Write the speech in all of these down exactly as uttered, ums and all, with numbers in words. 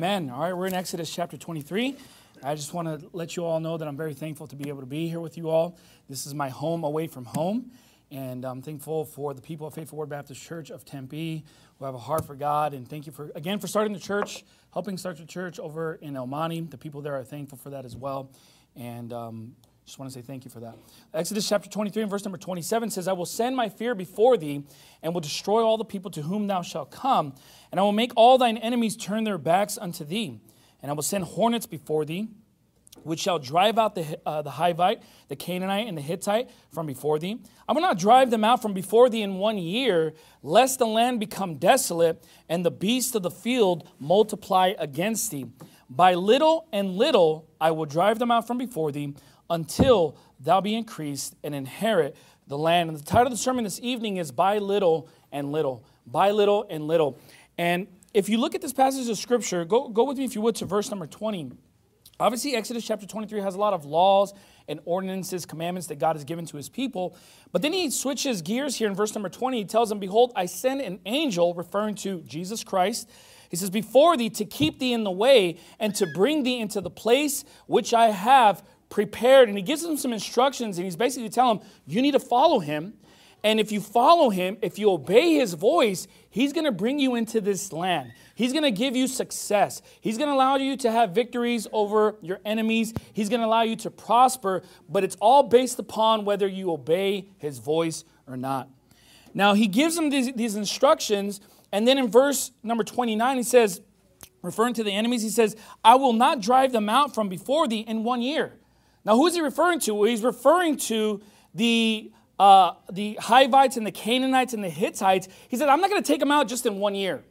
Amen. All right, we're in Exodus chapter twenty-three. I just want to let you all know that I'm very thankful to be able to be here with you all. This is my home away from home, and I'm thankful for the people of Faithful Word Baptist Church of Tempe who have a heart for God, and thank you for, again, for starting the church, helping start the church over in El Monte. The people there are thankful for that as well, and um, just want to say thank you for that. Exodus chapter twenty-three and verse number twenty-seven says, I will send my fear before thee and will destroy all the people to whom thou shalt come, and I will make all thine enemies turn their backs unto thee. And I will send hornets before thee, which shall drive out the, uh, the Hivite, the Canaanite, and the Hittite from before thee. I will not drive them out from before thee in one year, lest the land become desolate, and the beasts of the field multiply against thee. By little and little I will drive them out from before thee, until thou be increased and inherit the land. And the title of the sermon this evening is By Little and Little. By Little and Little. And if you look at this passage of Scripture, go, go with me, if you would, to verse number twenty. Obviously, Exodus chapter twenty-three has a lot of laws and ordinances, commandments that God has given to his people. But then he switches gears here in verse number twenty. He tells them, behold, I send an angel, referring to Jesus Christ. He says, before thee to keep thee in the way and to bring thee into the place which I have prepared. And he gives them some instructions, and he's basically telling them, you need to follow him. And if you follow him, if you obey his voice, he's going to bring you into this land. He's going to give you success. He's going to allow you to have victories over your enemies. He's going to allow you to prosper, but it's all based upon whether you obey his voice or not. Now, he gives them these, these instructions, and then in verse number twenty-nine, he says, referring to the enemies, he says, I will not drive them out from before thee in one year. Now, who is he referring to? Well, he's referring to the Uh, the Hivites and the Canaanites and the Hittites. He said, I'm not going to take them out just in one year.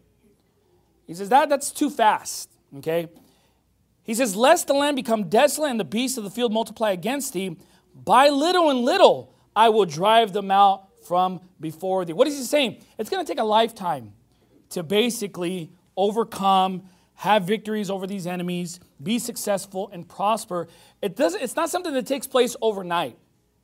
He says, that, that's too fast, okay? He says, lest the land become desolate and the beasts of the field multiply against thee, by little and little I will drive them out from before thee. What is he saying? It's going to take a lifetime to basically overcome, have victories over these enemies, be successful, and prosper. It doesn't, it's not something that takes place overnight.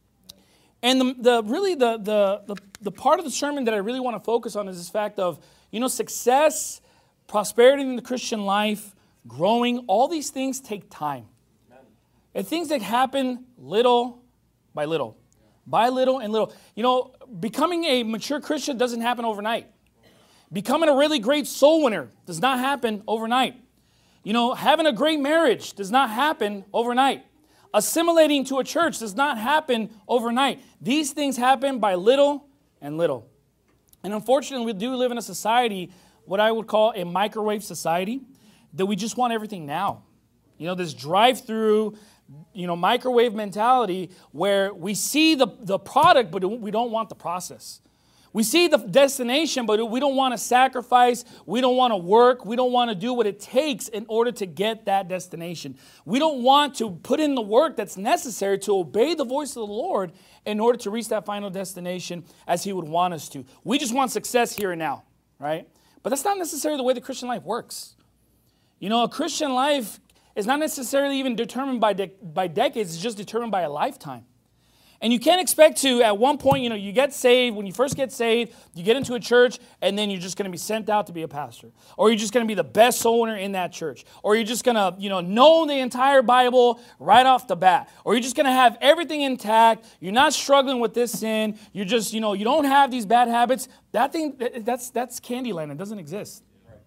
And the, the really the, the, the, the part of the sermon that I really want to focus on is this fact of, you know, success, prosperity in the Christian life, growing, all these things take time. Amen. And things that happen little by little, by little and little. You know, becoming a mature Christian doesn't happen overnight. Becoming a really great soul winner does not happen overnight. You know, having a great marriage does not happen overnight. Assimilating to a church does not happen overnight. These things happen by little and little. And unfortunately, we do live in a society, what I would call a microwave society, that we just want everything now. You know, this drive-through, you know, microwave mentality where we see the, the product, but we don't want the process. We see the destination, but we don't want to sacrifice. We don't want to work. We don't want to do what it takes in order to get that destination. We don't want to put in the work that's necessary to obey the voice of the Lord in order to reach that final destination as he would want us to. We just want success here and now, right? But that's not necessarily the way the Christian life works. You know, a Christian life is not necessarily even determined by, de- by decades. It's just determined by a lifetime. And you can't expect to, at one point, you know, you get saved. When you first get saved, you get into a church, and then you're just going to be sent out to be a pastor. Or you're just going to be the best soul winner in that church. Or you're just going to, you know, know the entire Bible right off the bat. Or you're just going to have everything intact. You're not struggling with this sin. You're just, you know, you don't have these bad habits. That thing, that's, that's Candyland. It doesn't exist.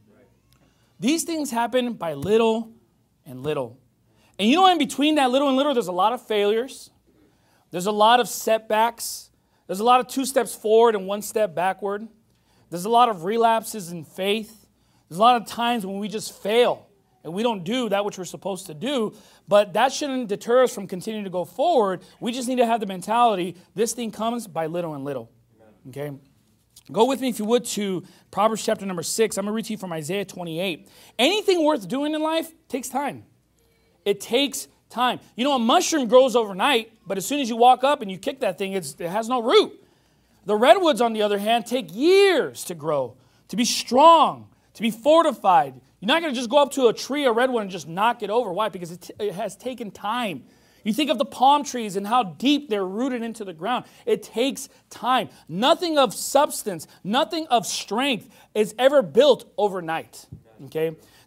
These things happen by little and little. And you know, in between that little and little, there's a lot of failures. There's a lot of setbacks. There's a lot of two steps forward and one step backward. There's a lot of relapses in faith. There's a lot of times when we just fail and we don't do that which we're supposed to do. But that shouldn't deter us from continuing to go forward. We just need to have the mentality, this thing comes by little and little. Okay? Go with me, if you would, to Proverbs chapter number six. I'm going to read to you from Isaiah twenty-eight. Anything worth doing in life takes time. It takes time. Time. You know, a mushroom grows overnight, but as soon as you walk up and you kick that thing, it's, it has no root. The redwoods, on the other hand, take years to grow, to be strong, to be fortified. You're not going to just go up to a tree, a redwood, and just knock it over. Why? Because it, t- it has taken time. You think of the palm trees and how deep they're rooted into the ground. It takes time. Nothing of substance, nothing of strength is ever built overnight. Okay?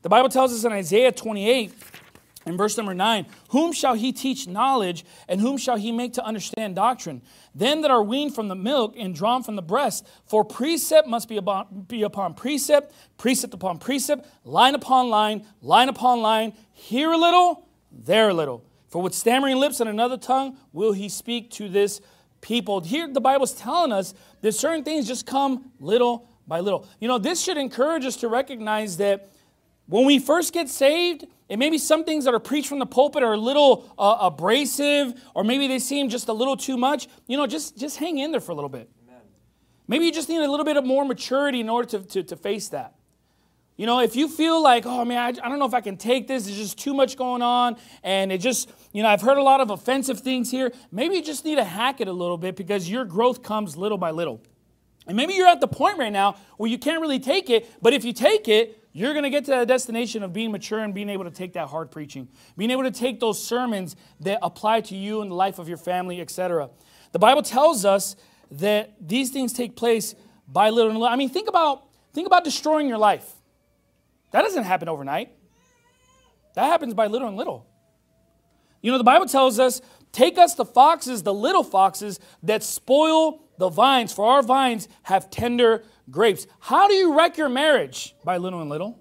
The Bible tells us in Isaiah twenty-eight, in verse number nine, whom shall he teach knowledge, and whom shall he make to understand doctrine? Them that are weaned from the milk and drawn from the breast. For precept must be upon, be upon precept, precept upon precept, line upon line, line upon line, here a little, there a little. For with stammering lips and another tongue will he speak to this people. Here the Bible's telling us that certain things just come little by little. You know, this should encourage us to recognize that when we first get saved, and maybe some things that are preached from the pulpit are a little uh, abrasive, or maybe they seem just a little too much, you know, just, just hang in there for a little bit. Amen. Maybe you just need a little bit of more maturity in order to, to, to face that. You know, if you feel like, oh man, I, I don't know if I can take this, there's just too much going on, and it just, you know, I've heard a lot of offensive things here, maybe you just need to hack it a little bit because your growth comes little by little. And maybe you're at the point right now where you can't really take it, but if you take it, you're going to get to that destination of being mature and being able to take that hard preaching. Being able to take those sermons that apply to you and the life of your family, et cetera. The Bible tells us that these things take place by little and little. I mean, think about, think about destroying your life. That doesn't happen overnight. That happens by little and little. You know, the Bible tells us, take us the foxes, the little foxes that spoil the vines, for our vines have tender grapes. How do you wreck your marriage? By little and little.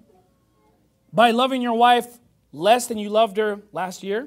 By loving your wife less than you loved her last year.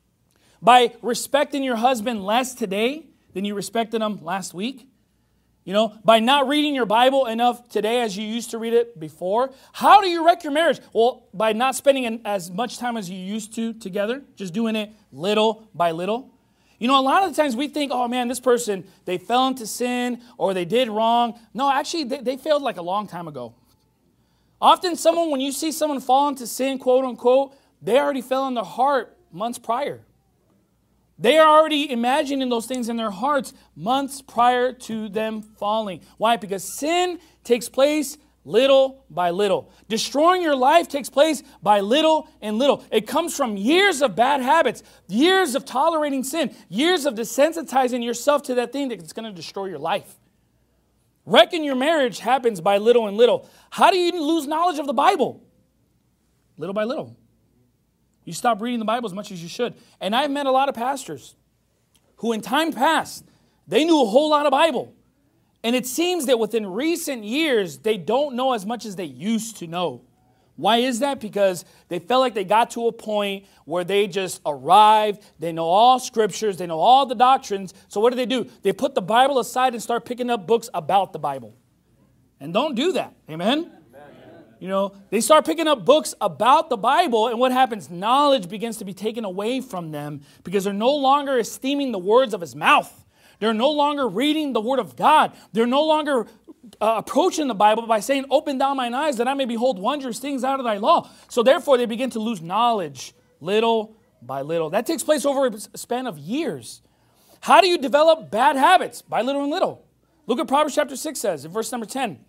By respecting your husband less today than you respected him last week. You know, by not reading your Bible enough today as you used to read it before. How do you wreck your marriage? Well, by not spending as much time as you used to together. Just doing it little by little. You know, a lot of the times we think, oh man, this person, they fell into sin or they did wrong. No, actually, they, they failed like a long time ago. Often someone, when you see someone fall into sin, quote unquote, they already fell in their heart months prior. They are already imagining those things in their hearts months prior to them falling. Why? Because sin takes place little by little. Destroying your life takes place by little and little. It comes from years of bad habits, years of tolerating sin, years of desensitizing yourself to that thing that's going to destroy your life. Wrecking your marriage happens by little and little. How do you lose knowledge of the Bible? Little by little. You stop reading the Bible as much as you should. And I've met a lot of pastors who in time past, they knew a whole lot of Bible. And it seems that within recent years, they don't know as much as they used to know. Why is that? Because they felt like they got to a point where they just arrived. They know all scriptures. They know all the doctrines. So what do they do? They put the Bible aside and start picking up books about the Bible. And don't do that. Amen? You know, they start picking up books about the Bible, and what happens? Knowledge begins to be taken away from them because they're no longer esteeming the words of his mouth. They're no longer reading the Word of God. They're no longer uh, approaching the Bible by saying, open down mine eyes that I may behold wondrous things out of thy law. So therefore, they begin to lose knowledge little by little. That takes place over a span of years. How do you develop bad habits? By little and little. Look what Proverbs chapter six says in verse number ten.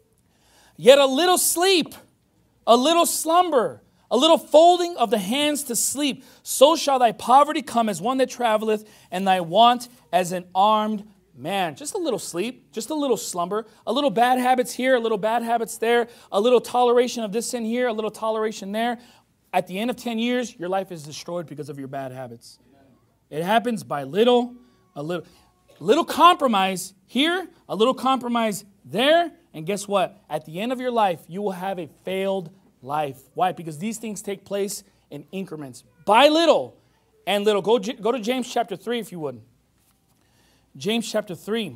Yet a little sleep, a little slumber, a little folding of the hands to sleep, so shall thy poverty come as one that traveleth, and thy want as an armed man. Just a little sleep, just a little slumber, a little bad habits here, a little bad habits there, a little toleration of this sin here, a little toleration there. At the end of ten years, your life is destroyed because of your bad habits. It happens by little, a little, little compromise here, a little compromise there, and guess what? At the end of your life, you will have a failed life. Why? Because these things take place in increments. By little and little. Go, go to James chapter three if you would. James chapter three.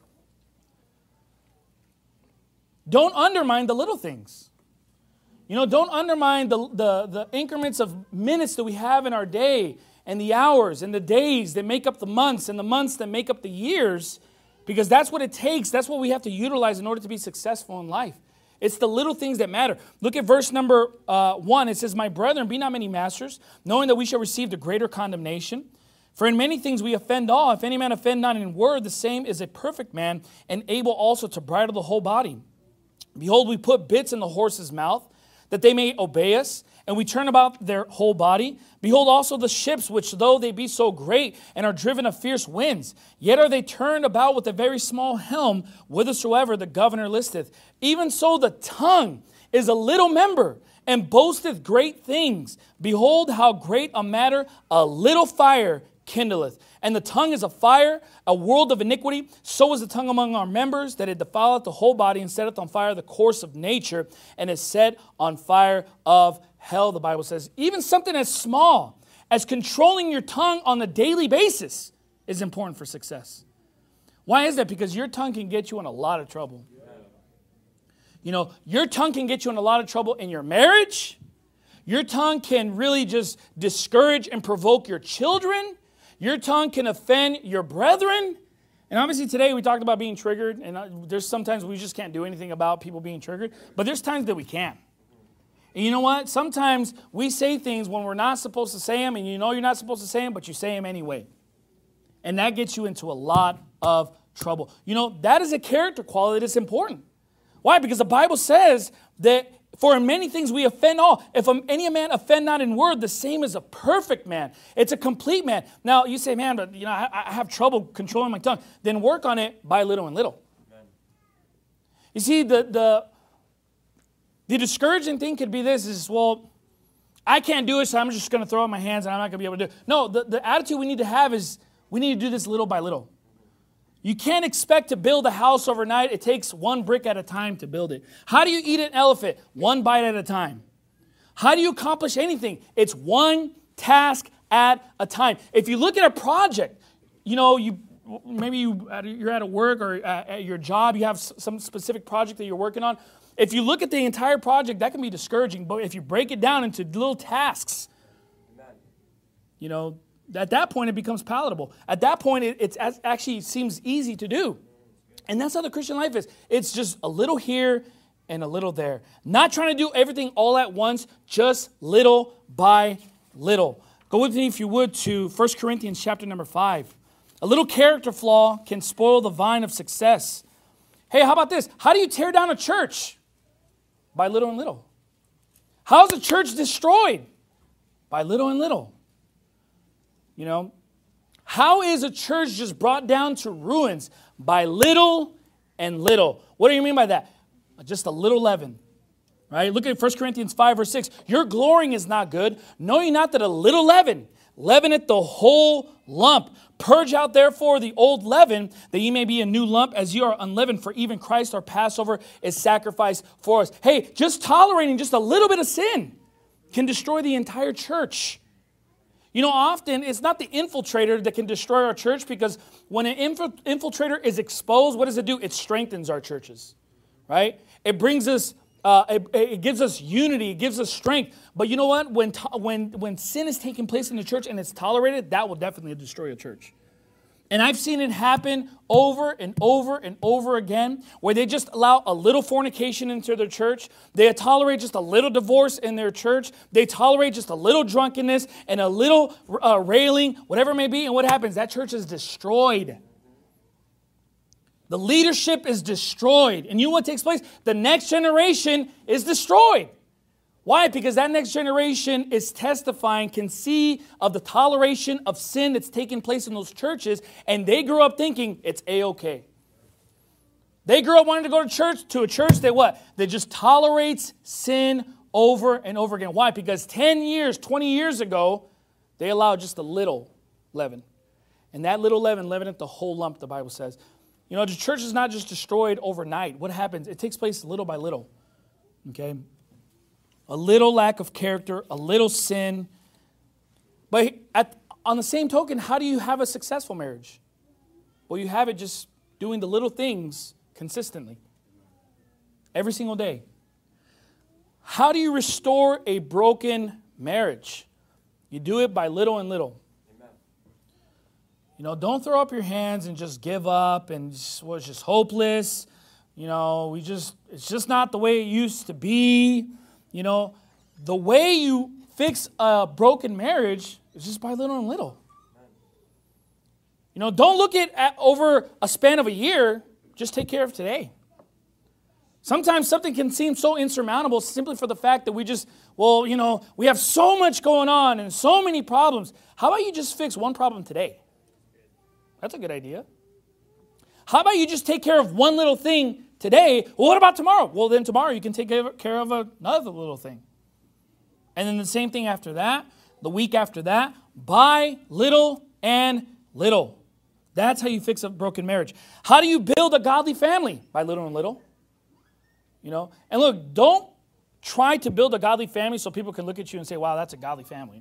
Don't undermine the little things. You know, don't undermine the, the, the increments of minutes that we have in our day and the hours and the days that make up the months and the months that make up the years. Because that's what it takes. That's what we have to utilize in order to be successful in life. It's the little things that matter. Look at verse number uh, one. It says, my brethren, be not many masters, knowing that we shall receive the greater condemnation. For in many things we offend all. If any man offend not in word, the same is a perfect man, and able also to bridle the whole body. Behold, we put bits in the horse's mouth, that they may obey us, and we turn about their whole body. Behold also the ships, which though they be so great, and are driven of fierce winds, yet are they turned about with a very small helm, whithersoever the governor listeth. Even so the tongue is a little member, and boasteth great things. Behold, how great a matter a little fire kindleth. And the tongue is a fire, a world of iniquity. So is the tongue among our members, that it defileth the whole body, and setteth on fire the course of nature, and is set on fire of hell, the Bible says. Even something as small as controlling your tongue on a daily basis is important for success. Why is that? Because your tongue can get you in a lot of trouble. You know, your tongue can get you in a lot of trouble in your marriage. Your tongue can really just discourage and provoke your children. Your tongue can offend your brethren. And obviously today we talked about being triggered. And there's sometimes we just can't do anything about people being triggered. But there's times that we can. And you know what? Sometimes we say things when we're not supposed to say them. And you know you're not supposed to say them, but you say them anyway. And that gets you into a lot of trouble. You know, that is a character quality that's important. Why? Because the Bible says that for in many things we offend all. If any man offend not in word, the same is a perfect man. It's a complete man. Now, you say, man, but you know, I, I have trouble controlling my tongue. Then work on it by little and little. Amen. You see, the, the, the discouraging thing could be this is, well, I can't do it, so I'm just going to throw up my hands and I'm not going to be able to do it. No, the, the attitude we need to have is we need to do this little by little. You can't expect to build a house overnight. It takes one brick at a time to build it. How do you eat an elephant? One bite at a time. How do you accomplish anything? It's one task at a time. If you look at a project, you know, you maybe you, you're at a work or at your job, you have some specific project that you're working on. If you look at the entire project, that can be discouraging. But if you break it down into little tasks, you know, at that point, it becomes palatable. At that point, it it's actually seems easy to do. And that's how the Christian life is. It's just a little here and a little there. Not trying to do everything all at once, just little by little. Go with me, if you would, to First Corinthians chapter number five. A little character flaw can spoil the vine of success. Hey, how about this? How do you tear down a church? By little and little. How is a church destroyed? By little and little. You know, how is a church just brought down to ruins? By little and little. What do you mean by that? Just a little leaven. Right? Look at First Corinthians five verse six. Your glorying is not good. Know ye not that a little leaven leaveneth the whole lump? Purge out therefore the old leaven, that ye may be a new lump, as ye are unleavened. For even Christ our Passover is sacrificed for us. Hey, just tolerating just a little bit of sin can destroy the entire church. You know, often it's not the infiltrator that can destroy our church, because when an infiltrator is exposed, what does it do? It strengthens our churches, right? It brings us, uh, it, it gives us unity, it gives us strength. But you know what? When, to, when, when sin is taking place in the church and it's tolerated, that will definitely destroy a church. And I've seen it happen over and over and over again, where they just allow a little fornication into their church. They tolerate just a little divorce in their church. They tolerate just a little drunkenness and a little uh, railing, whatever it may be. And what happens? That church is destroyed. The leadership is destroyed. And you know what takes place? The next generation is destroyed. Why? Because that next generation is testifying, can see of the toleration of sin that's taking place in those churches, and they grew up thinking it's A-okay. They grew up wanting to go to church, to a church that what? That just tolerates sin over and over again. Why? Because ten years, twenty years ago, they allowed just a little leaven. And that little leaven leaveneth the whole lump, the Bible says. You know, the church is not just destroyed overnight. What happens? It takes place little by little. Okay? A little lack of character, a little sin. But at, on the same token, how do you have a successful marriage? Well, you have it just doing the little things consistently. Every single day. How do you restore a broken marriage? You do it by little and little. Amen. You know, don't throw up your hands and just give up and just, well, it's just hopeless. You know, we just, it's just not the way it used to be. You know, the way you fix a broken marriage is just by little and little. You know, don't look at, at over a span of a year. Just take care of today. Sometimes something can seem so insurmountable simply for the fact that we just, well, you know, we have so much going on and so many problems. How about you just fix one problem today? That's a good idea. How about you just take care of one little thing today? Well, what about tomorrow? Well, then tomorrow you can take care of another little thing. And then the same thing after that, the week after that, by little and little. That's how you fix a broken marriage. How do you build a godly family? By little and little. You know, and look, don't try to build a godly family so people can look at you and say, wow, that's a godly family.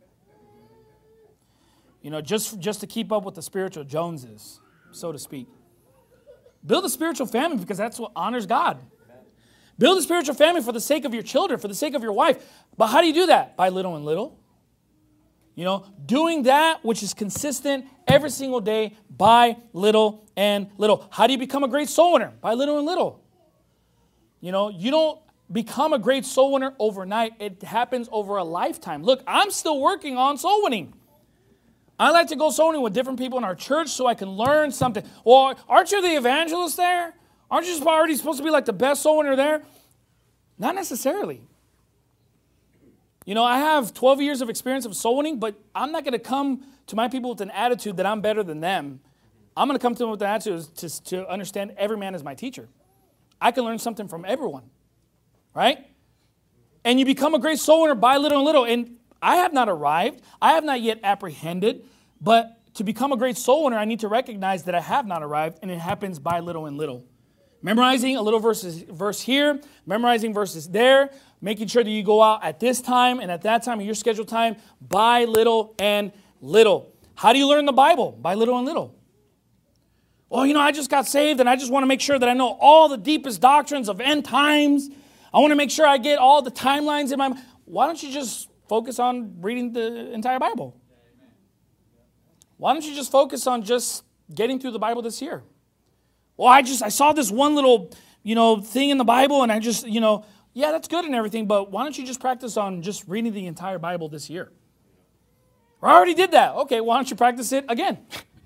You know, just, just to keep up with the spiritual Joneses, so to speak. Build a spiritual family because that's what honors God. Build a spiritual family for the sake of your children, for the sake of your wife. But how do you do that? By little and little. You know, doing that which is consistent every single day by little and little. How do you become a great soul winner? By little and little. You know, you don't become a great soul winner overnight. It happens over a lifetime. Look, I'm still working on soul winning. I like to go soul winning with different people in our church so I can learn something. Well, aren't you the evangelist there? Aren't you already supposed to be like the best soul winner there? Not necessarily. You know, I have twelve years of experience of soul winning, but I'm not going to come to my people with an attitude that I'm better than them. I'm going to come to them with an attitude to, to understand every man is my teacher. I can learn something from everyone, right? And you become a great soul winner by little and little. And I have not arrived. I have not yet apprehended. But to become a great soul winner, I need to recognize that I have not arrived, and it happens by little and little. Memorizing a little verses, verse here, memorizing verses there, making sure that you go out at this time and at that time of your scheduled time by little and little. How do you learn the Bible? By little and little. Well, you know, I just got saved and I just want to make sure that I know all the deepest doctrines of end times. I want to make sure I get all the timelines in my mind. Why don't you just focus on reading the entire Bible? Why don't you just focus on just getting through the Bible this year? Well, I just, I saw this one little, you know, thing in the Bible and I just, you know, yeah, that's good and everything, but why don't you just practice on just reading the entire Bible this year? Or I already did that. Okay, why don't you practice it again?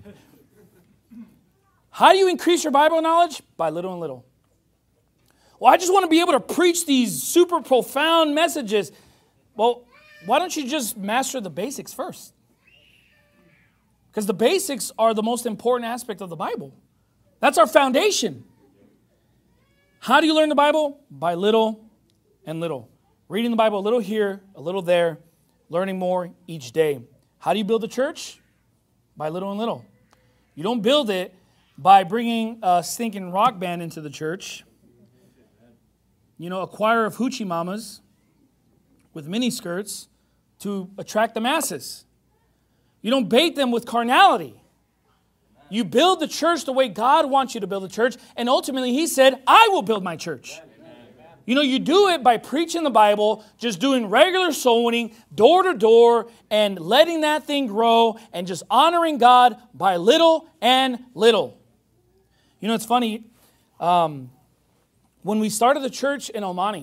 How do you increase your Bible knowledge? By little and little. Well, I just want to be able to preach these super profound messages. Well, why don't you just master the basics first? Because the basics are the most important aspect of the Bible. That's our foundation. How do you learn the Bible? By little and little. Reading the Bible a little here, a little there, learning more each day. How do you build a church? By little and little. You don't build it by bringing a stinking rock band into the church. You know, a choir of hoochie mamas with mini skirts to attract the masses. You don't bait them with carnality. You build the church the way God wants you to build the church. And ultimately, He said, I will build my church. You know, you do it by preaching the Bible, just doing regular soul winning, door to door, and letting that thing grow, and just honoring God by little and little. You know, it's funny. Um, when we started the church in El Monte,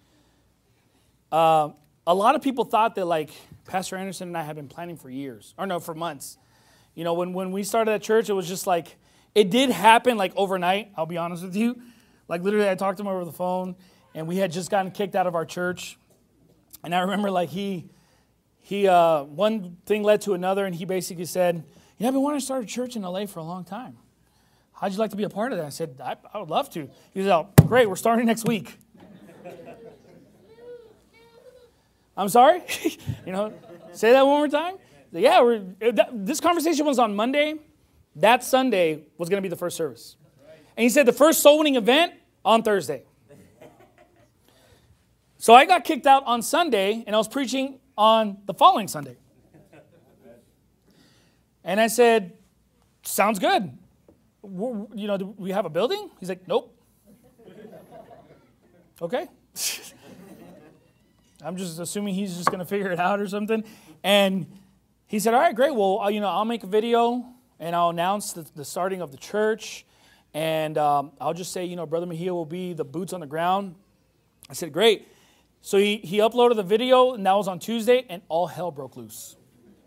uh, a lot of people thought that, like, Pastor Anderson and I had been planning for years, or no, for months. You know, when, when we started that church, it was just like, it did happen like overnight, I'll be honest with you. Like literally I talked to him over the phone and we had just gotten kicked out of our church. And I remember like he, he uh, one thing led to another and he basically said, you know, I've been wanting to start a church in L A for a long time. How'd you like to be a part of that? I said, I, I would love to. He said, oh, great, we're starting next week. I'm sorry? You know, say that one more time. Yeah, we're, that, this conversation was on Monday. That Sunday was going to be the first service. And he said the first soul winning event on Thursday. So I got kicked out on Sunday, and I was preaching on the following Sunday. And I said, sounds good. We're, you know, do we have a building? He's like, nope. Okay. I'm just assuming he's just going to figure it out or something. And he said, all right, great. Well, you know, I'll make a video and I'll announce the, the starting of the church. And um, I'll just say, you know, Brother Mejia will be the boots on the ground. I said, great. So he, he uploaded the video and that was on Tuesday and all hell broke loose.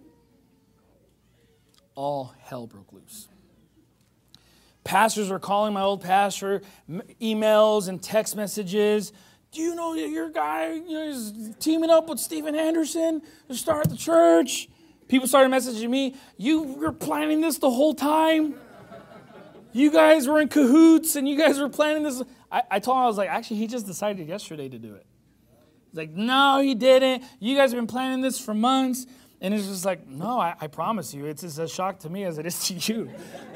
All hell broke loose. Pastors were calling my old pastor, m- emails and text messages. Do you know that your guy you know, is teaming up with Stephen Anderson to start the church? People started messaging me, you were planning this the whole time? You guys were in cahoots and you guys were planning this. I, I told him, I was like, actually, he just decided yesterday to do it. He's like, no, he didn't. You guys have been planning this for months. And it's just like, no, I, I promise you, it's as a shock to me as it is to you.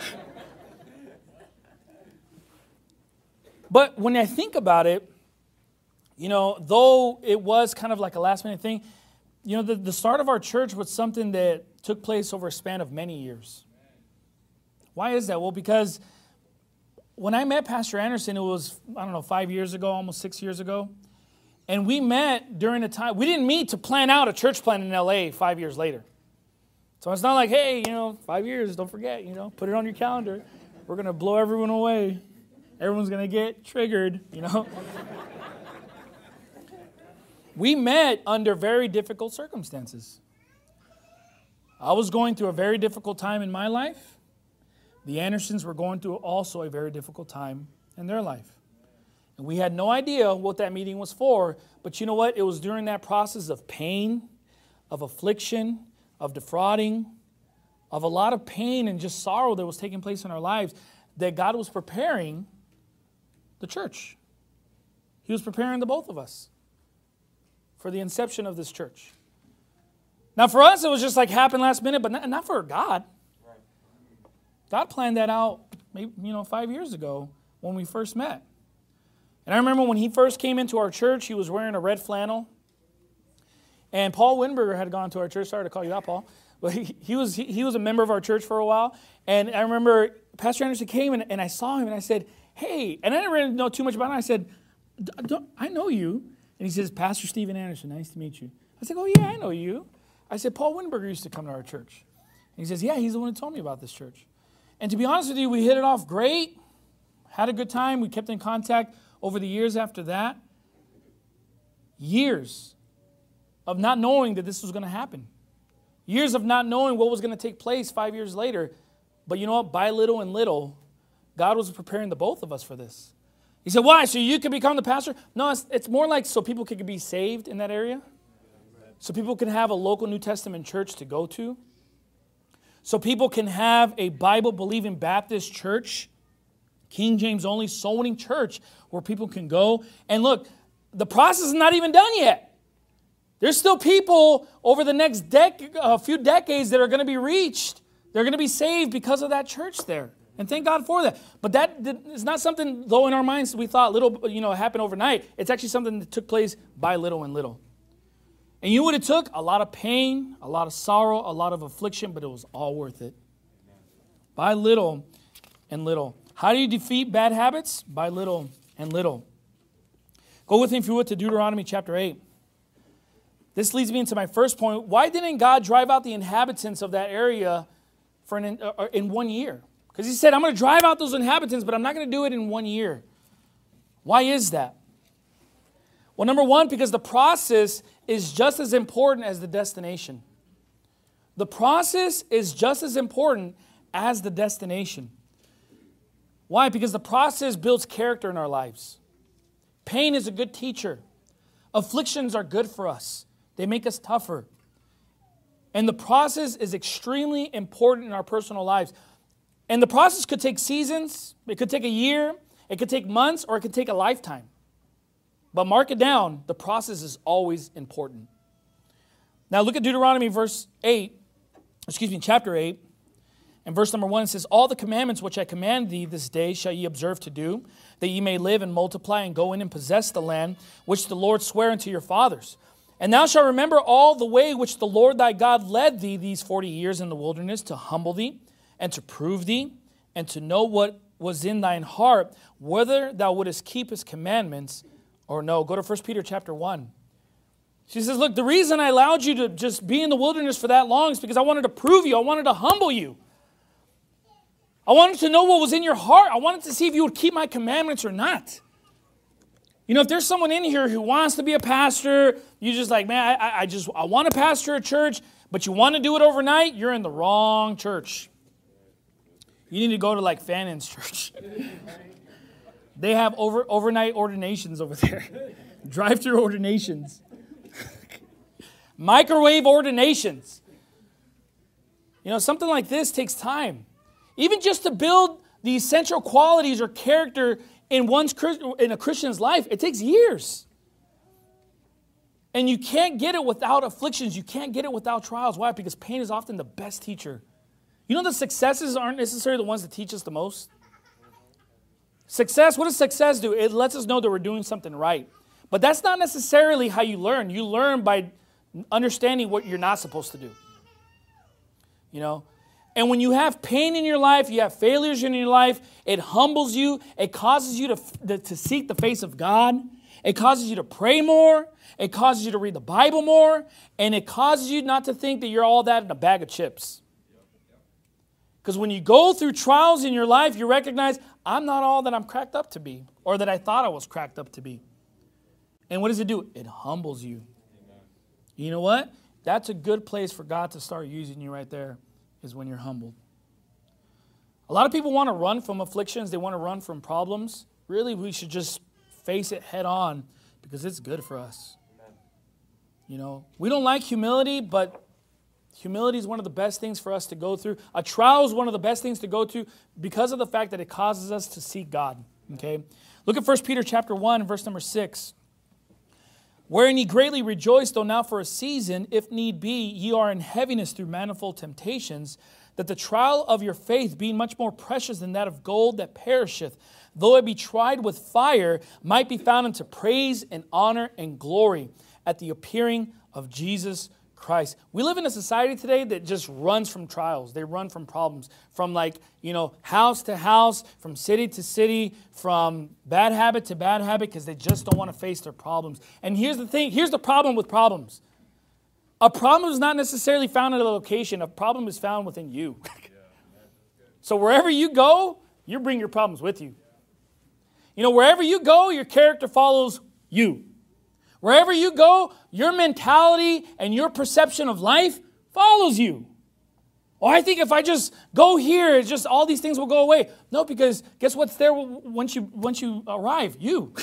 But when I think about it, you know, though it was kind of like a last minute thing, you know, the, the start of our church was something that took place over a span of many years. Why is that? Well, because when I met Pastor Anderson, it was, I don't know, five years ago, almost six years ago. And we met during a time, we didn't meet to plan out a church plant in L A five years later. So it's not like, hey, you know, five years, don't forget, you know, put it on your calendar. We're going to blow everyone away. Everyone's going to get triggered, you know. We met under very difficult circumstances. I was going through a very difficult time in my life. The Andersons were going through also a very difficult time in their life. And we had no idea what that meeting was for, but you know what? It was during that process of pain, of affliction, of defrauding, of a lot of pain and just sorrow that was taking place in our lives that God was preparing the church. He was preparing the both of us for the inception of this church. Now for us, it was just like happened last minute, but not, not for God. God planned that out, maybe, you know, five years ago when we first met. And I remember when he first came into our church, he was wearing a red flannel. And Paul Winberger had gone to our church. Sorry to call you out, Paul. But he, he, was, he, he was a member of our church for a while. And I remember Pastor Anderson came and, and I saw him and I said, hey, and I didn't really know too much about him. I said, I know you. And he says, Pastor Stephen Anderson, nice to meet you. I said, oh, yeah, I know you. I said, Paul Winberger used to come to our church. And he says, yeah, he's the one who told me about this church. And to be honest with you, we hit it off great, had a good time. We kept in contact over the years after that. Years of not knowing that this was going to happen. Years of not knowing what was going to take place five years later. But you know what? By little and little, God was preparing the both of us for this. He said, why? So you could become the pastor? No, it's, it's more like so people could be saved in that area. So people can have a local New Testament church to go to. So people can have a Bible-believing Baptist church, King James only, soul-winning church where people can go. And look, the process is not even done yet. There's still people over the next dec- a few decades that are going to be reached. They're going to be saved because of that church there. And thank God for that. But that is not something, though, in our minds we thought little, you know, happened overnight. It's actually something that took place by little and little. And you know what it took? A lot of pain, a lot of sorrow, a lot of affliction, but it was all worth it. By little and little. How do you defeat bad habits? By little and little. Go with me, if you would, to Deuteronomy chapter eight. This leads me into my first point. Why didn't God drive out the inhabitants of that area for an, uh, in one year? Because he said, I'm going to drive out those inhabitants, but I'm not going to do it in one year. Why is that? Well, number one, because the process is just as important as the destination. The process is just as important as the destination. Why? Because the process builds character in our lives. Pain is a good teacher. Afflictions are good for us. They make us tougher. And the process is extremely important in our personal lives. And the process could take seasons, it could take a year, it could take months, or it could take a lifetime. But mark it down, the process is always important. Now look at Deuteronomy verse eight, excuse me, chapter eight, and verse number one, it says, all the commandments which I command thee this day shall ye observe to do, that ye may live and multiply and go in and possess the land which the Lord sware unto your fathers. And thou shalt remember all the way which the Lord thy God led thee these forty years in the wilderness to humble thee and to prove thee and to know what was in thine heart, whether thou wouldest keep his commandments or no. Go to First Peter chapter one. She says, look, the reason I allowed you to just be in the wilderness for that long is because I wanted to prove you. I wanted to humble you. I wanted to know what was in your heart. I wanted to see if you would keep my commandments or not. You know, if there's someone in here who wants to be a pastor, you're just like, man, I, I just I want to pastor a church, but you want to do it overnight, you're in the wrong church. You need to go to like Fannon's church. They have over overnight ordinations over there. Drive-through ordinations. Microwave ordinations. You know, something like this takes time. Even just to build the essential qualities or character in one's in a Christian's life, it takes years. And you can't get it without afflictions. You can't get it without trials. Why? Because pain is often the best teacher. You know the successes aren't necessarily the ones that teach us the most? Success, what does success do? It lets us know that we're doing something right. But that's not necessarily how you learn. You learn by understanding what you're not supposed to do. You know? And when you have pain in your life, you have failures in your life, it humbles you. It causes you to, to seek the face of God. It causes you to pray more. It causes you to read the Bible more. And it causes you not to think that you're all that in a bag of chips. Because when you go through trials in your life, you recognize, I'm not all that I'm cracked up to be, or that I thought I was cracked up to be. And what does it do? It humbles you. Amen. You know what? That's a good place for God to start using you right there, is when you're humbled. A lot of people want to run from afflictions. They want to run from problems. Really, we should just face it head on because it's good for us. Amen. You know, we don't like humility, but humility is one of the best things for us to go through. A trial is one of the best things to go through because of the fact that it causes us to seek God. Okay? Look at First Peter chapter one, verse number six. Wherein ye greatly rejoice, though now for a season, if need be, ye are in heaviness through manifold temptations, that the trial of your faith, being much more precious than that of gold that perisheth, though it be tried with fire, might be found unto praise and honor and glory at the appearing of Jesus Christ. We live in a society today that just runs from trials. They run from problems, from like, you know, house to house, from city to city, from bad habit to bad habit, because they just don't want to face their problems. And here's the thing, here's the problem with problems. A problem is not necessarily found at a location. A problem is found within you. So wherever you go, you bring your problems with you. You know, wherever you go, your character follows you. Wherever you go, your mentality and your perception of life follows you. Oh, I think if I just go here, it's just all these things will go away. No, because guess what's there once you once you arrive? You.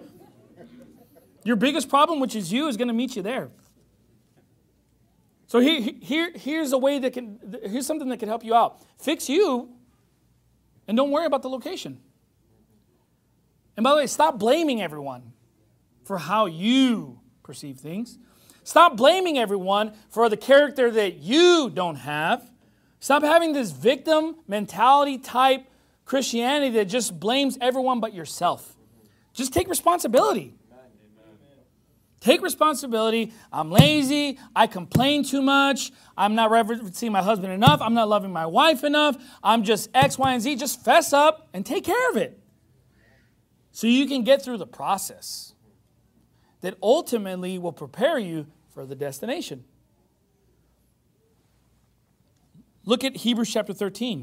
Your biggest problem, which is you, is going to meet you there. So here, here, here's a way that can, here's something that can help you out. Fix you, and don't worry about the location. And by the way, stop blaming everyone for how you perceive things. Stop blaming everyone for the character that you don't have. Stop having this victim mentality type Christianity that just blames everyone but yourself. Just take responsibility. Take responsibility. I'm lazy. I complain too much. I'm not reverencing my husband enough. I'm not loving my wife enough. I'm just X, Y, and Z. Just fess up and take care of it. So you can get through the process that ultimately will prepare you for the destination. Look at Hebrews chapter thirteen.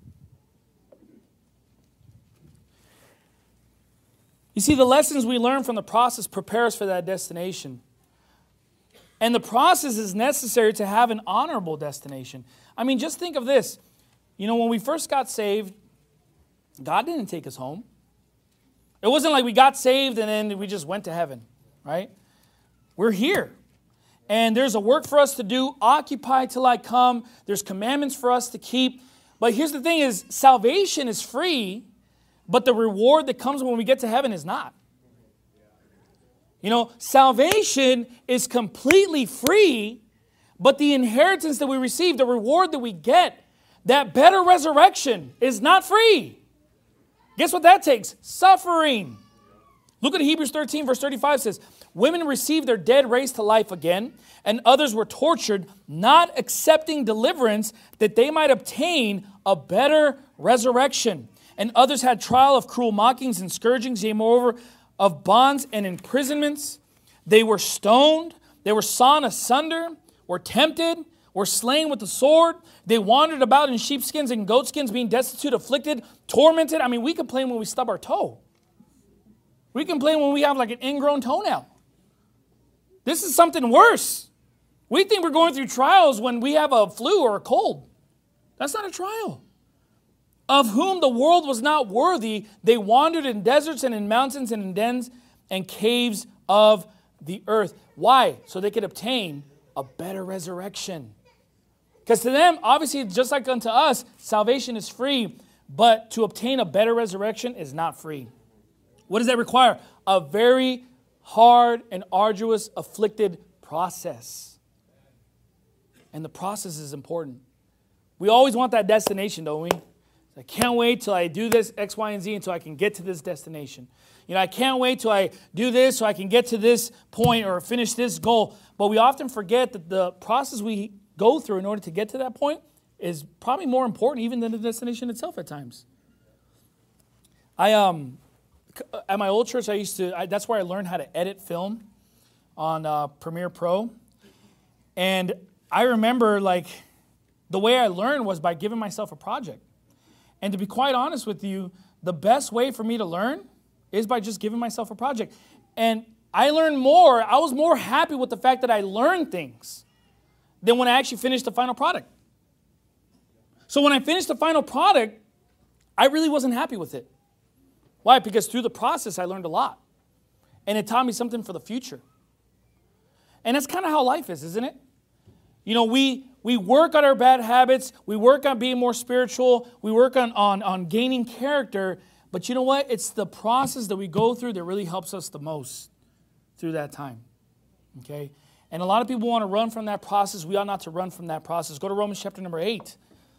You see, the lessons we learn from the process prepare us for that destination. And the process is necessary to have an honorable destination. I mean, just think of this. You know, when we first got saved, God didn't take us home. It wasn't like we got saved and then we just went to heaven, right? We're here. And there's a work for us to do. Occupy till I come. There's commandments for us to keep. But here's the thing is, salvation is free, but the reward that comes when we get to heaven is not. You know, salvation is completely free, but the inheritance that we receive, the reward that we get, that better resurrection is not free. Guess what that takes? Suffering. Look at Hebrews thirteen, verse thirty-five says, women received their dead raised to life again, and others were tortured, not accepting deliverance that they might obtain a better resurrection. And others had trial of cruel mockings and scourgings, yea, moreover, of bonds and imprisonments. They were stoned, they were sawn asunder, were tempted, were slain with the sword. They wandered about in sheepskins and goatskins, being destitute, afflicted, tormented. I mean, we complain when we stub our toe. We complain when we have like an ingrown toenail. This is something worse. We think we're going through trials when we have a flu or a cold. That's not a trial. Of whom the world was not worthy, they wandered in deserts and in mountains and in dens and caves of the earth. Why? So they could obtain a better resurrection. Because to them, obviously, just like unto us, salvation is free, but to obtain a better resurrection is not free. What does that require? A very hard, and arduous, afflicted process. And the process is important. We always want that destination, don't we? I can't wait till I do this X, Y, and Z until I can get to this destination. You know, I can't wait till I do this so I can get to this point or finish this goal. But we often forget that the process we go through in order to get to that point is probably more important even than the destination itself at times. I um, at my old church, I used to. I, that's where I learned how to edit film on uh, Premiere Pro, and I remember like the way I learned was by giving myself a project. And to be quite honest with you, the best way for me to learn is by just giving myself a project. And I learned more. I was more happy with the fact that I learned things than when I actually finished the final product. So when I finished the final product, I really wasn't happy with it. Why? Because through the process, I learned a lot. And it taught me something for the future. And that's kind of how life is, isn't it? You know, we we work on our bad habits. We work on being more spiritual. We work on, on, on gaining character. But you know what? It's the process that we go through that really helps us the most through that time. Okay? And a lot of people want to run from that process. We ought not to run from that process. Go to Romans chapter number eight.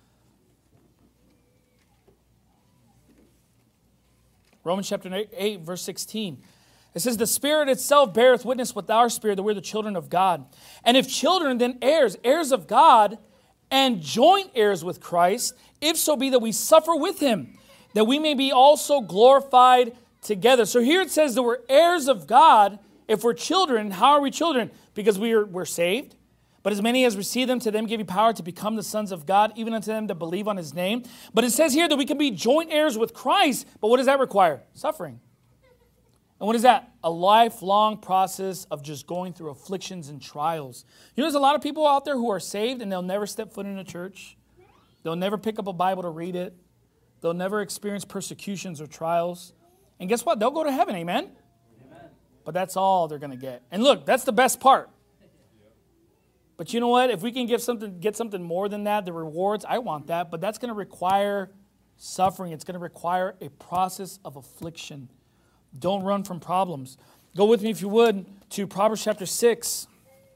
Romans chapter eight, verse sixteen. It says, the Spirit itself beareth witness with our spirit that we're the children of God. And if children, then heirs, heirs of God, and joint heirs with Christ, if so be that we suffer with him, that we may be also glorified together. So here it says that we're heirs of God. If we're children, how are we children? Because we are, we're saved. But as many as receive them, to them give you power to become the sons of God, even unto them that believe on his name. But it says here that we can be joint heirs with Christ. But what does that require? Suffering. And what is that? A lifelong process of just going through afflictions and trials. You know, there's a lot of people out there who are saved and they'll never step foot in a church. They'll never pick up a Bible to read it. They'll never experience persecutions or trials. And guess what? They'll go to heaven, amen? Amen. But that's all they're going to get. And look, that's the best part. But you know what? If we can give something, get something more than that, the rewards, I want that. But that's going to require suffering. It's going to require a process of affliction. Don't run from problems. Go with me, if you would, to Proverbs chapter six.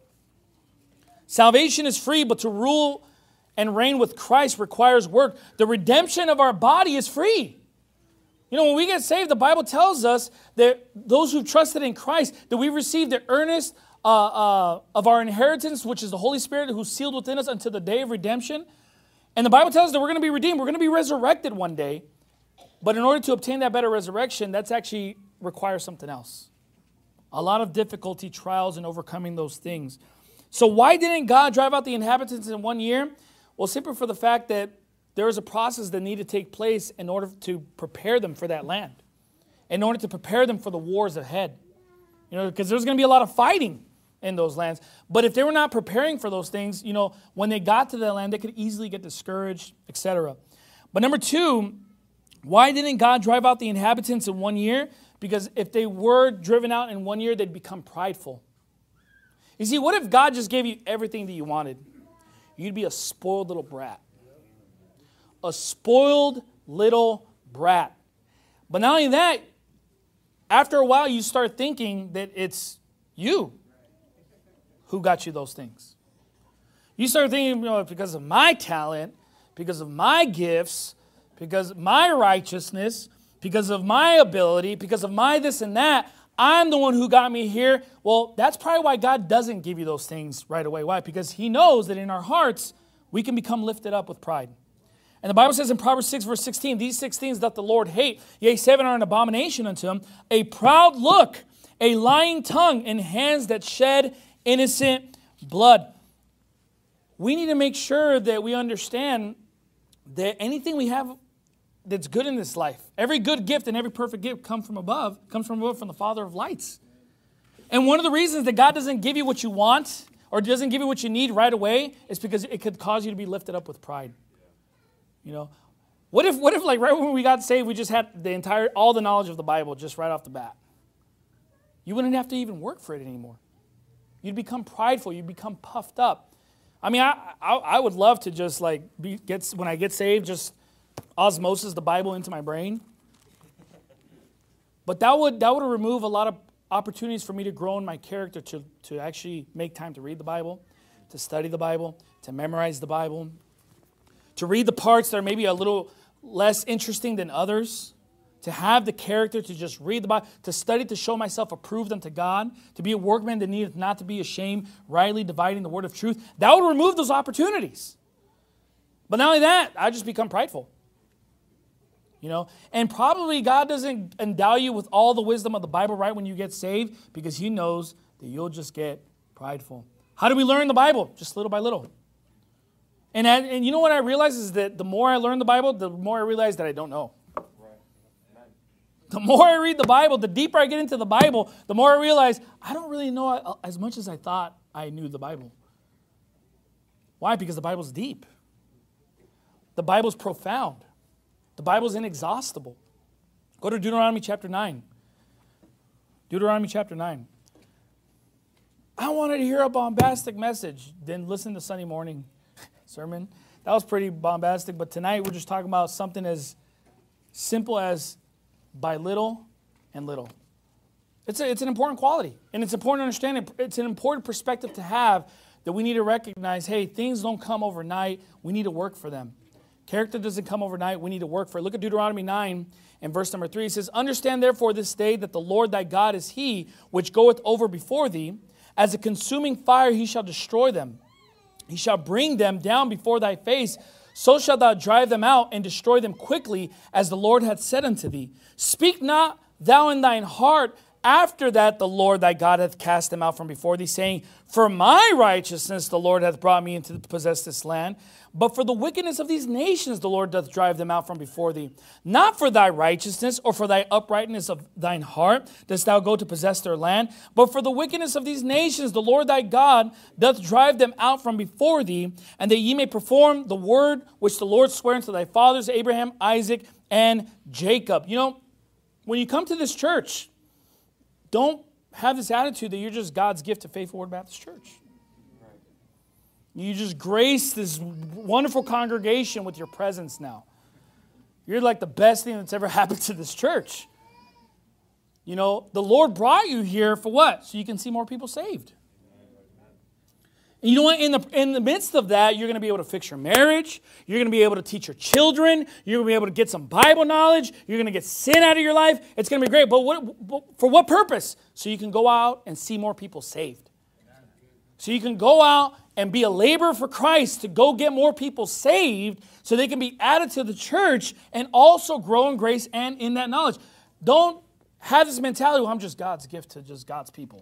Salvation is free, but to rule and reign with Christ requires work. The redemption of our body is free. You know, when we get saved, the Bible tells us that those who've trusted in Christ, that we receive the earnest uh, uh, of our inheritance, which is the Holy Spirit who's sealed within us until the day of redemption. And the Bible tells us that we're going to be redeemed. We're going to be resurrected one day. But in order to obtain that better resurrection, that's actually requires something else. A lot of difficulty, trials, and overcoming those things. So why didn't God drive out the inhabitants in one year? Well, simply for the fact that there was a process that needed to take place in order to prepare them for that land. In order to prepare them for the wars ahead. You know, because there's going to be a lot of fighting in those lands. But if they were not preparing for those things, you know, when they got to that land, they could easily get discouraged, et cetera. But number two, why didn't God drive out the inhabitants in one year? Because if they were driven out in one year, they'd become prideful. You see, what if God just gave you everything that you wanted? You'd be a spoiled little brat. A spoiled little brat. But not only that, after a while, you start thinking that it's you who got you those things. You start thinking, you know, because of my talent, because of my gifts, because of my righteousness, because of my ability, because of my this and that, I'm the one who got me here. Well, that's probably why God doesn't give you those things right away. Why? Because he knows that in our hearts, we can become lifted up with pride. And the Bible says in Proverbs six, verse sixteen, these six things doth the Lord hate, yea, seven are an abomination unto him, a proud look, a lying tongue, and hands that shed innocent blood. We need to make sure that we understand that anything we have that's good in this life, every good gift and every perfect gift comes from above, comes from above from the Father of lights. And one of the reasons that God doesn't give you what you want or doesn't give you what you need right away is because it could cause you to be lifted up with pride. You know, what if, what if like right when we got saved, we just had the entire, all the knowledge of the Bible just right off the bat? You wouldn't have to even work for it anymore. You'd become prideful. You'd become puffed up. I mean, I I, I would love to just like be, get when I get saved, just osmosis the Bible into my brain. But that would that would remove a lot of opportunities for me to grow in my character, to, to actually make time to read the Bible, to study the Bible, to memorize the Bible, to read the parts that are maybe a little less interesting than others, to have the character to just read the Bible, to study to show myself approved unto God, to be a workman that needeth not to be ashamed, rightly dividing the word of truth. That would remove those opportunities. But not only that, I just become prideful. You know, and probably God doesn't endow you with all the wisdom of the Bible right when you get saved, because He knows that you'll just get prideful. How do we learn the Bible? Just little by little. And, I, and you know what I realize is that the more I learn the Bible, the more I realize that I don't know. The more I read the Bible, the deeper I get into the Bible, the more I realize I don't really know as much as I thought I knew the Bible. Why? Because the Bible's deep. The Bible's profound. The Bible's inexhaustible. Go to Deuteronomy chapter nine. Deuteronomy chapter nine. I wanted to hear a bombastic message. Then listen to Sunday morning sermon. That was pretty bombastic. But tonight we're just talking about something as simple as by little and little. It's, a, it's an important quality. And it's important to understand it. It's an important perspective to have, that we need to recognize, hey, things don't come overnight. We need to work for them. Character doesn't come overnight. We need to work for it. Look at Deuteronomy nine and verse number three. It says, understand therefore this day that the Lord thy God is He which goeth over before thee. As a consuming fire He shall destroy them. He shall bring them down before thy face. So shalt thou drive them out and destroy them quickly, as the Lord hath said unto thee. Speak not thou in thine heart after that the Lord thy God hath cast them out from before thee, saying, for my righteousness the Lord hath brought me into to possess this land. But for the wickedness of these nations the Lord doth drive them out from before thee. Not for thy righteousness or for thy uprightness of thine heart dost thou go to possess their land, but for the wickedness of these nations the Lord thy God doth drive them out from before thee, and that ye may perform the word which the Lord sware unto thy fathers, Abraham, Isaac, and Jacob. You know, when you come to this church, don't have this attitude that you're just God's gift to Faithful Word Baptist Church. You just grace this wonderful congregation with your presence now. You're like the best thing that's ever happened to this church. You know, the Lord brought you here for what? So you can see more people saved. And you know what? In the, in the midst of that, you're going to be able to fix your marriage. You're going to be able to teach your children. You're going to be able to get some Bible knowledge. You're going to get sin out of your life. It's going to be great. But, what, but for what purpose? So you can go out and see more people saved. So you can go out and be a laborer for Christ to go get more people saved so they can be added to the church and also grow in grace and in that knowledge. Don't have this mentality, well, I'm just God's gift to just God's people.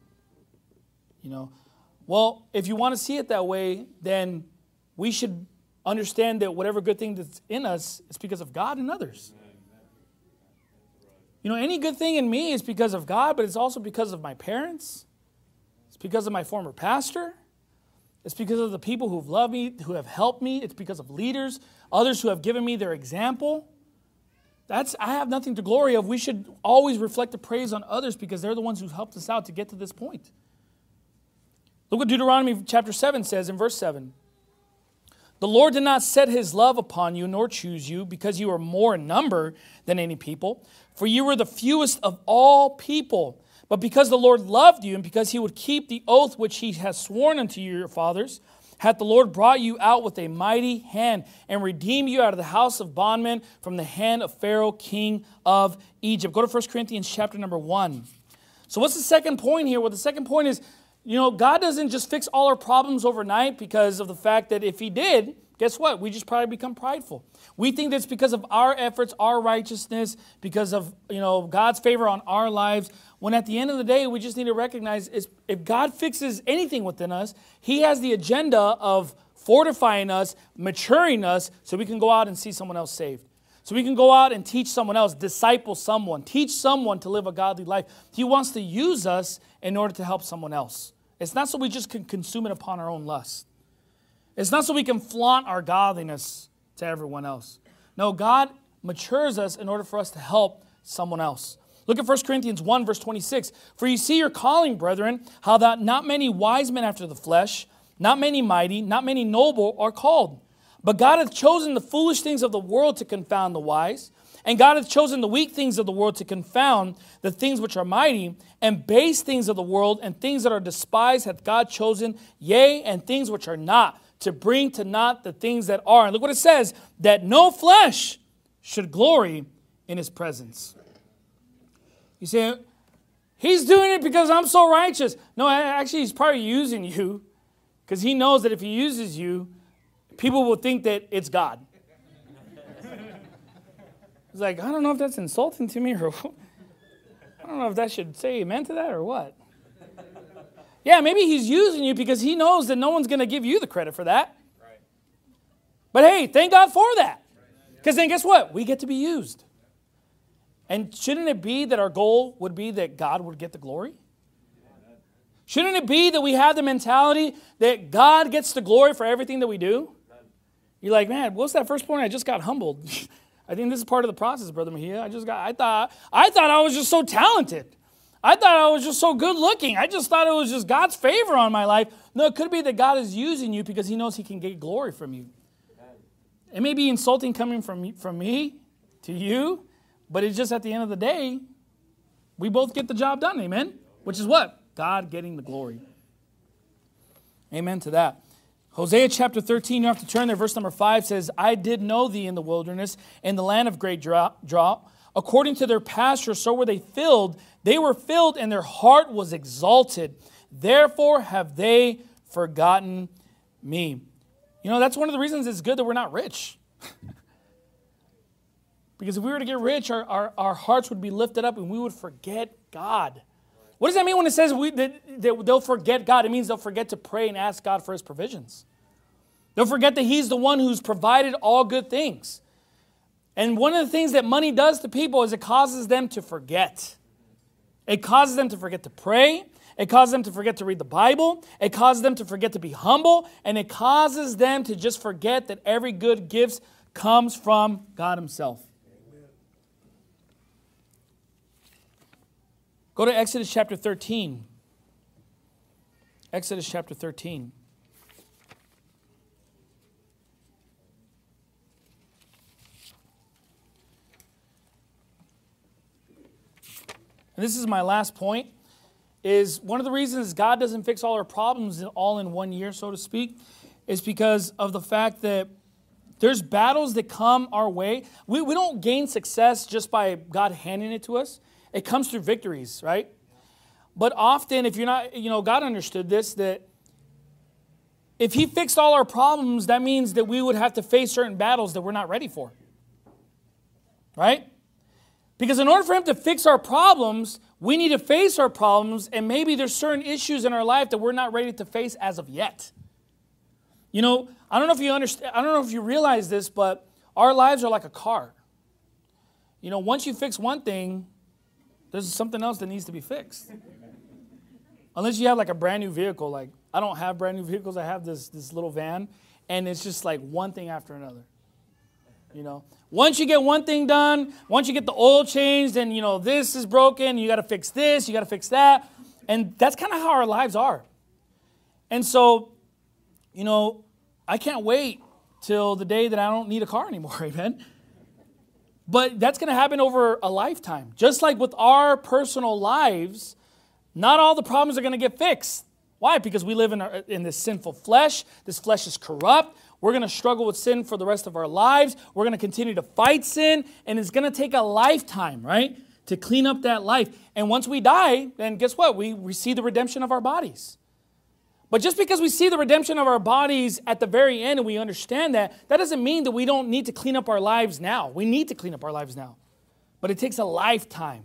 You know, well, if you want to see it that way, then we should understand that whatever good thing that's in us is because of God and others. You know, any good thing in me is because of God, but it's also because of my parents. It's because of my former pastor. It's because of the people who've loved me, who have helped me. It's because of leaders, others who have given me their example. That's, I have nothing to glory of. We should always reflect the praise on others because they're the ones who helped us out to get to this point. Look what Deuteronomy chapter seven says in verse seven. The Lord did not set His love upon you, nor choose you, because you are more in number than any people. For you were the fewest of all people. But because the Lord loved you, and because He would keep the oath which He has sworn unto your fathers, hath the Lord brought you out with a mighty hand, and redeemed you out of the house of bondmen from the hand of Pharaoh, king of Egypt. Go to First Corinthians chapter number one. So what's the second point here? Well, the second point is, you know, God doesn't just fix all our problems overnight because of the fact that if He did, guess what? We just probably become prideful. We think that's because of our efforts, our righteousness, because of, you know, God's favor on our lives. When at the end of the day, we just need to recognize is if God fixes anything within us, He has the agenda of fortifying us, maturing us, so we can go out and see someone else saved. So we can go out and teach someone else, disciple someone, teach someone to live a godly life. He wants to use us in order to help someone else. It's not so we just can consume it upon our own lust. It's not so we can flaunt our godliness to everyone else. No, God matures us in order for us to help someone else. Look at First Corinthians one, verse twenty-six. For you see your calling, brethren, how that not many wise men after the flesh, not many mighty, not many noble are called. But God hath chosen the foolish things of the world to confound the wise. And God hath chosen the weak things of the world to confound the things which are mighty, and base things of the world and things that are despised hath God chosen, yea, and things which are not, to bring to naught the things that are. And look what it says, that no flesh should glory in his presence. You say, he's doing it because I'm so righteous. No, actually, he's probably using you because he knows that if he uses you, people will think that it's God. It's like, I don't know if that's insulting to me, or I don't know if that should say amen to that or what. Yeah, maybe he's using you because he knows that no one's going to give you the credit for that. Right. But hey, thank God for that. Because then guess what? We get to be used. And shouldn't it be that our goal would be that God would get the glory? Shouldn't it be that we have the mentality that God gets the glory for everything that we do? You're like, man, what's that first point? I just got humbled. I think this is part of the process, Brother Mejia. I just got, I thought, I thought I was just so talented. I thought I was just so good looking. I just thought it was just God's favor on my life. No, it could be that God is using you because he knows he can get glory from you. It may be insulting coming from, from me to you, but it's just at the end of the day, we both get the job done, amen? Which is what? God getting the glory. Amen to that. Hosea chapter thirteen, you have to turn there. Verse number five says, I did know thee in the wilderness, in the land of great drought. According to their pasture, so were they filled. They were filled, and their heart was exalted. Therefore have they forgotten me. You know, that's one of the reasons it's good that we're not rich. Because if we were to get rich, our, our, our hearts would be lifted up and we would forget God. What does that mean when it says we, that, that they'll forget God? It means they'll forget to pray and ask God for his provisions. They'll forget that he's the one who's provided all good things. And one of the things that money does to people is it causes them to forget. It causes them to forget to pray. It causes them to forget to read the Bible. It causes them to forget to be humble. And it causes them to just forget that every good gift comes from God himself. Go to Exodus chapter thirteen. Exodus chapter thirteen. And this is my last point, is one of the reasons God doesn't fix all our problems all in one year, so to speak, is because of the fact that there's battles that come our way. We, we don't gain success just by God handing it to us. It comes through victories, right? But often, if you're not, you know, God understood this, that if he fixed all our problems, that means that we would have to face certain battles that we're not ready for. Right? Because in order for him to fix our problems, we need to face our problems, and maybe there's certain issues in our life that we're not ready to face as of yet. You know, I don't know if you understand, I don't know if you realize this, but our lives are like a car. You know, once you fix one thing, there's something else that needs to be fixed. Unless you have like a brand new vehicle. Like, I don't have brand new vehicles. I have this, this little van, and it's just like one thing after another. You know, once you get one thing done, once you get the oil changed, and you know, this is broken, you got to fix this, you got to fix that. And that's kind of how our lives are. And so, you know, I can't wait till the day that I don't need a car anymore, amen? But that's going to happen over a lifetime. Just like with our personal lives, not all the problems are going to get fixed. Why? Because we live in, our, in this sinful flesh. This flesh is corrupt. We're going to struggle with sin for the rest of our lives. We're going to continue to fight sin. And it's going to take a lifetime, right, to clean up that life. And once we die, then guess what? We receive the redemption of our bodies. But just because we see the redemption of our bodies at the very end and we understand that, that doesn't mean that we don't need to clean up our lives now. We need to clean up our lives now. But it takes a lifetime.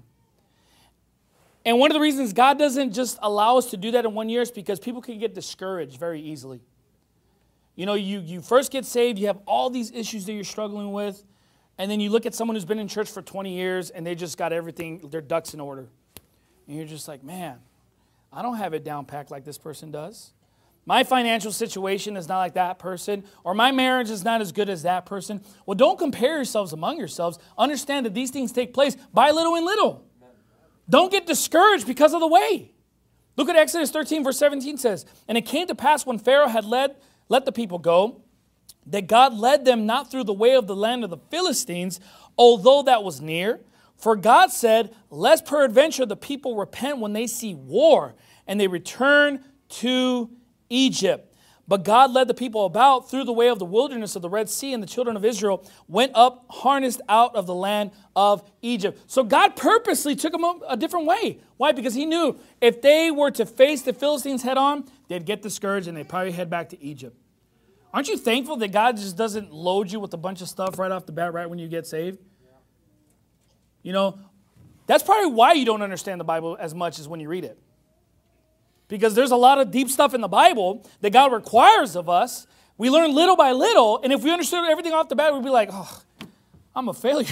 And one of the reasons God doesn't just allow us to do that in one year is because people can get discouraged very easily. You know, you, you first get saved, you have all these issues that you're struggling with, and then you look at someone who's been in church for twenty years and they just got everything, their ducks in order. And you're just like, man, I don't have it down packed like this person does. My financial situation is not like that person, or my marriage is not as good as that person. Well, don't compare yourselves among yourselves. Understand that these things take place by little and little. Don't get discouraged because of the way. Look at Exodus thirteen, verse seventeen says, and it came to pass when Pharaoh had led, let the people go, that God led them not through the way of the land of the Philistines, although that was near. For God said, lest peradventure the people repent when they see war, and they return to Egypt. But God led the people about through the way of the wilderness of the Red Sea, and the children of Israel went up harnessed out of the land of Egypt. So God purposely took them a different way. Why? Because he knew if they were to face the Philistines head on, they'd get discouraged and they'd probably head back to Egypt. Aren't you thankful that God just doesn't load you with a bunch of stuff right off the bat, right when you get saved? You know, that's probably why you don't understand the Bible as much as when you read it. Because there's a lot of deep stuff in the Bible that God requires of us. We learn little by little, and if we understood everything off the bat, we'd be like, oh, I'm a failure.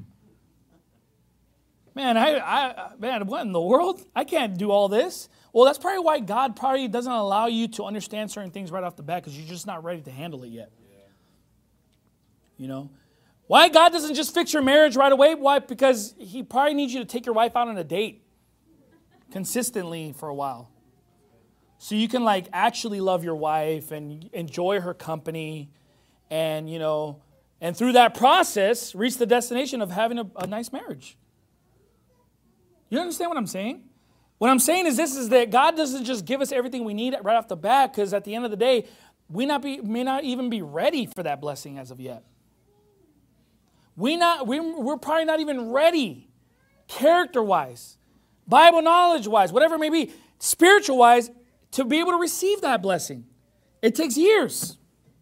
Man, I, I, man, what in the world? I can't do all this. Well, that's probably why God probably doesn't allow you to understand certain things right off the bat, because you're just not ready to handle it yet. Yeah. You know? Why God doesn't just fix your marriage right away? Why? Because he probably needs you to take your wife out on a date consistently for a while. So you can like actually love your wife and enjoy her company and, you know, and through that process, reach the destination of having a, a nice marriage. You understand what I'm saying? What I'm saying is this, is that God doesn't just give us everything we need right off the bat, because at the end of the day, we not be, may not even be ready for that blessing as of yet. We not, we, we're probably not even ready, character-wise, Bible knowledge-wise, whatever it may be, spiritual-wise, to be able to receive that blessing. It takes years.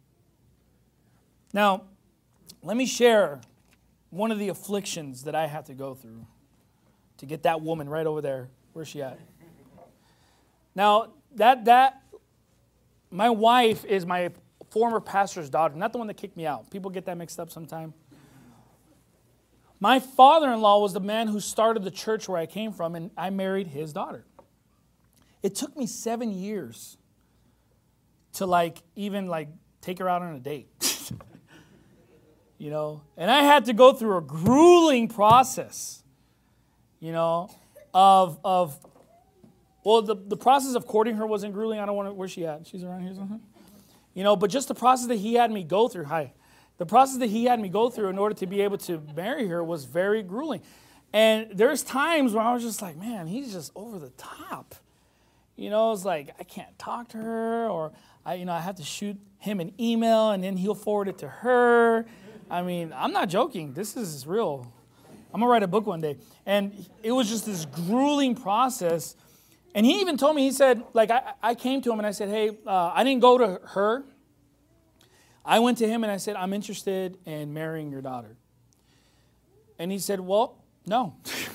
Now, let me share one of the afflictions that I had to go through to get that woman right over there. Where's she at? Now, that, that, my wife is my former pastor's daughter, not the one that kicked me out. People get that mixed up sometime. My father-in-law was the man who started the church where I came from, and I married his daughter. It took me seven years to like even like take her out on a date. You know, and I had to go through a grueling process, you know, of of well, the, the process of courting her wasn't grueling. I don't want to, where's she at? She's around here somewhere. You know, but just the process that he had me go through, hi. The process that he had me go through in order to be able to marry her was very grueling. And there's times where I was just like, man, he's just over the top. You know, it's like, I can't talk to her, or, I, you know, I have to shoot him an email, and then he'll forward it to her. I mean, I'm not joking. This is real. I'm going to write a book one day. And it was just this grueling process. And he even told me, he said, like, I, I came to him and I said, hey, uh, I didn't go to her. I went to him and I said, I'm interested in marrying your daughter. And he said, well, no.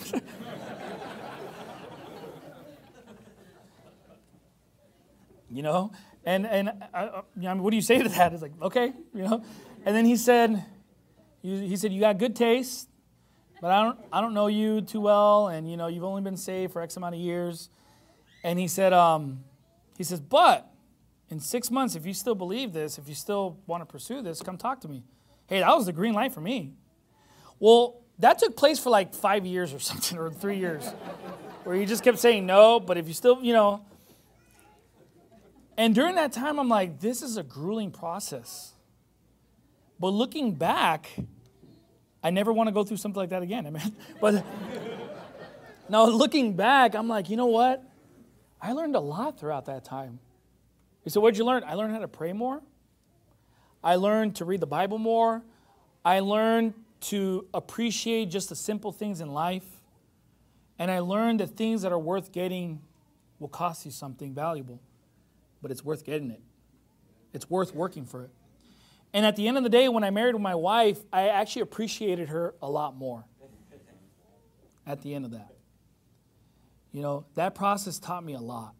You know, and and I, I mean, what do you say to that? It's like, okay, you know. And then he said, he said, you got good taste, but I don't I don't know you too well, and you know, you've only been saved for X amount of years. And he said, um, he says, but in six months, if you still believe this, if you still want to pursue this, come talk to me. Hey, that was the green light for me. Well, that took place for like five years or something, or three years, where he just kept saying no, but if you still, you know. And during that time, I'm like, this is a grueling process. But looking back, I never want to go through something like that again. I mean, but now looking back, I'm like, you know what? I learned a lot throughout that time. You said, what'd you learn? I learned how to pray more. I learned to read the Bible more. I learned to appreciate just the simple things in life. And I learned that things that are worth getting will cost you something valuable. But it's worth getting it. It's worth working for it. And at the end of the day, when I married my wife, I actually appreciated her a lot more at the end of that. You know, that process taught me a lot.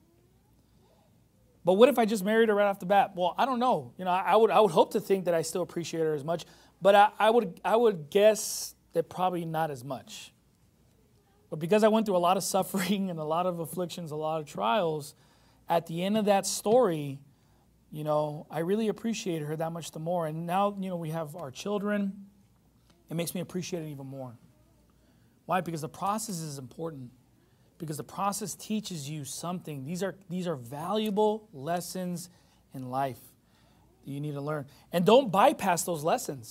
But what if I just married her right off the bat? Well, I don't know. You know, I would I would hope to think that I still appreciate her as much, but I, I would I would guess that probably not as much. But because I went through a lot of suffering and a lot of afflictions, a lot of trials, at the end of that story, you know, I really appreciated her that much the more. And now, you know, we have our children. It makes me appreciate it even more. Why? Because the process is important. Because the process teaches you something. These are, these are valuable lessons in life that you need to learn. And don't bypass those lessons.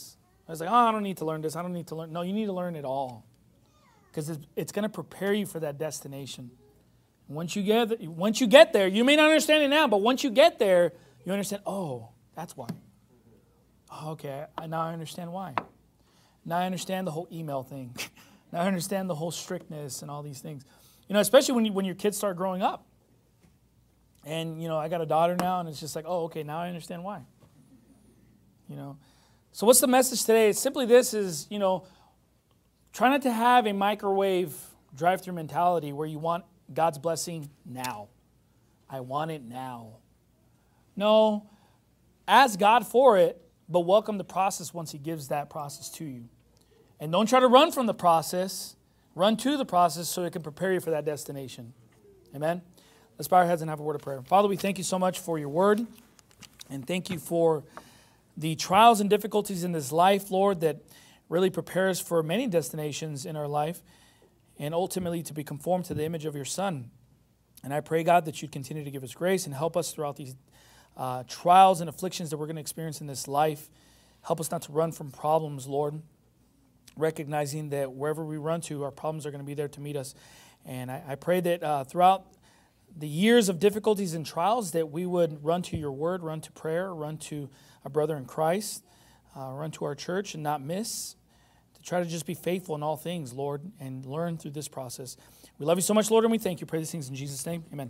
I was like, oh, I don't need to learn this. I don't need to learn. No, you need to learn it all. Because it's, it's going to prepare you for that destination. Once you get once you get there, you may not understand it now, but once you get there, you understand, oh, that's why. Oh, okay, I, now I understand why. Now I understand the whole email thing. Now I understand the whole strictness and all these things. You know, especially when you, when your kids start growing up. And, you know, I got a daughter now, and it's just like, oh, okay, now I understand why. You know. So what's the message today? It's simply this is, you know, try not to have a microwave drive-through mentality where you want God's blessing now. I want it now. No, ask God for it, but welcome the process once He gives that process to you. And don't try to run from the process. Run to the process so it can prepare you for that destination. Amen? Let's bow our heads and have a word of prayer. Father, we thank you so much for your word. And thank you for the trials and difficulties in this life, Lord, that really prepares for many destinations in our life and ultimately to be conformed to the image of your Son. And I pray, God, that you'd continue to give us grace and help us throughout these uh, trials and afflictions that we're going to experience in this life. Help us not to run from problems, Lord, recognizing that wherever we run to, our problems are going to be there to meet us. And I, I pray that uh, throughout the years of difficulties and trials that we would run to your word, run to prayer, run to a brother in Christ, uh, run to our church and not miss, to try to just be faithful in all things, Lord, and learn through this process. We love you so much, Lord, and we thank you. Pray these things in Jesus' name. Amen.